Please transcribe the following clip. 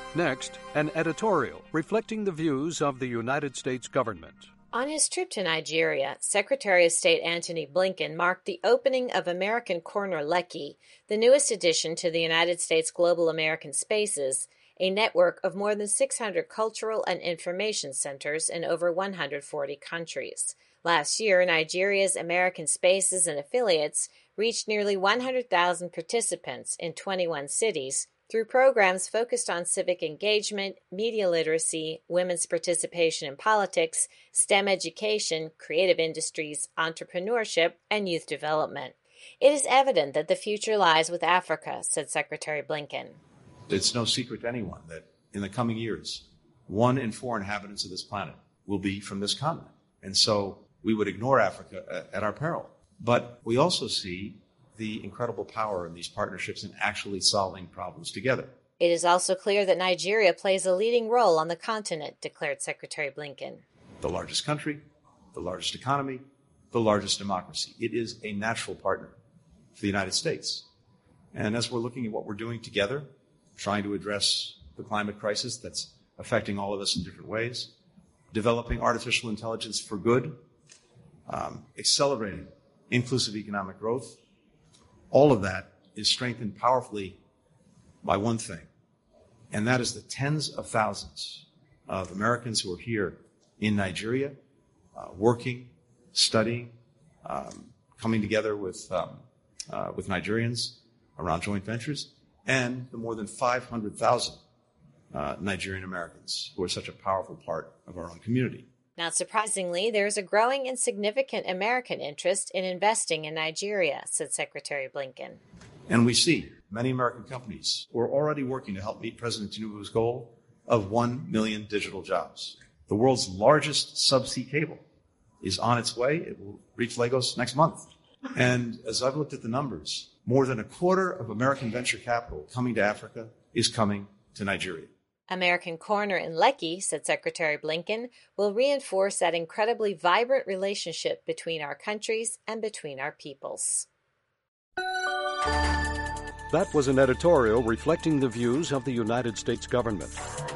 Next, an editorial reflecting the views of the United States government. On his trip to Nigeria, Secretary of State Antony Blinken marked the opening of American Corner Lekki, the newest addition to the United States Global American Spaces, a network of more than 600 cultural and information centers in over 140 countries. Last year, Nigeria's American Spaces and affiliates reached nearly 100,000 participants in 21 cities through programs focused on civic engagement, media literacy, women's participation in politics, STEM education, creative industries, entrepreneurship, and youth development. It is evident that the future lies with Africa, said Secretary Blinken. It's no secret to anyone that in the coming years, 1 in 4 inhabitants of this planet will be from this continent. And so we would ignore Africa at our peril. But we also see the incredible power in these partnerships in actually solving problems together. It is also clear that Nigeria plays a leading role on the continent, declared Secretary Blinken. The largest country, the largest economy, the largest democracy. It is a natural partner for the United States. And as we're looking at what we're doing together, trying to address the climate crisis that's affecting all of us in different ways, developing artificial intelligence for good, accelerating inclusive economic growth, all of that is strengthened powerfully by one thing, and that is the tens of thousands of Americans who are here in Nigeria, working, studying, coming together with Nigerians around joint ventures, and the more than 500,000 Nigerian Americans who are such a powerful part of our own community. Not surprisingly, there is a growing and significant American interest in investing in Nigeria, said Secretary Blinken. And we see many American companies who are already working to help meet President Tinubu's goal of 1 million digital jobs. The world's largest subsea cable is on its way. It will reach Lagos next month. And as I've looked at the numbers, more than a quarter of American venture capital coming to Africa is coming to Nigeria. American Corner in Lekki, said Secretary Blinken, will reinforce that incredibly vibrant relationship between our countries and between our peoples. That was an editorial reflecting the views of the United States government.